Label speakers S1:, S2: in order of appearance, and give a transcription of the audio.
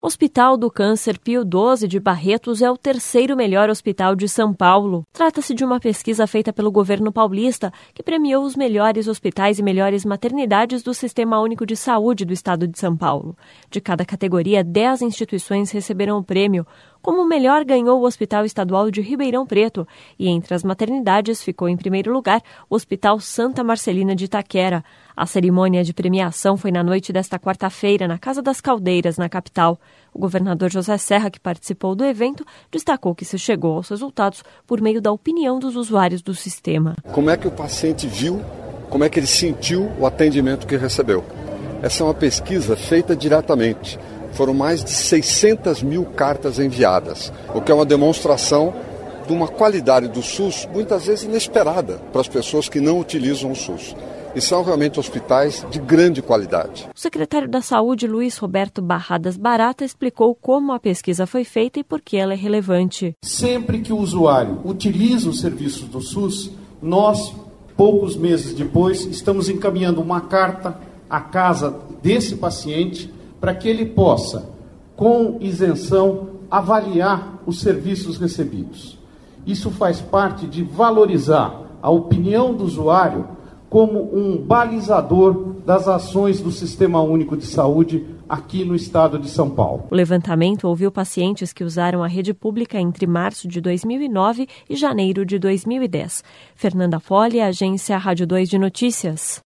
S1: O Hospital do Câncer Pio XII de Barretos é o terceiro melhor hospital de São Paulo. Trata-se de uma pesquisa feita pelo governo paulista que premiou os melhores hospitais e melhores maternidades do Sistema Único de Saúde do estado de São Paulo. De cada categoria, 10 instituições receberam o prêmio. Como melhor ganhou o Hospital Estadual de Ribeirão Preto e entre as maternidades ficou em primeiro lugar o Hospital Santa Marcelina de Itaquera. A cerimônia de premiação foi na noite desta quarta-feira na Casa das Caldeiras, na capital. O governador José Serra, que participou do evento, destacou que se chegou aos resultados por meio da opinião dos usuários do sistema.
S2: Como é que o paciente viu, como é que ele sentiu o atendimento que recebeu? Essa é uma pesquisa feita diretamente. Foram mais de 600 mil cartas enviadas, o que é uma demonstração de uma qualidade do SUS muitas vezes inesperada para as pessoas que não utilizam o SUS. E são realmente hospitais de grande qualidade.
S1: O secretário da Saúde, Luiz Roberto Barradas Barata, explicou como a pesquisa foi feita e por que ela é relevante.
S3: Sempre que o usuário utiliza os serviços do SUS, nós, poucos meses depois, estamos encaminhando uma carta à casa desse paciente para que ele possa, com isenção, avaliar os serviços recebidos. Isso faz parte de valorizar a opinião do usuário como um balizador das ações do Sistema Único de Saúde aqui no estado de São Paulo.
S1: O levantamento ouviu pacientes que usaram a rede pública entre março de 2009 e janeiro de 2010. Fernanda Folli, Agência Rádio 2 de Notícias.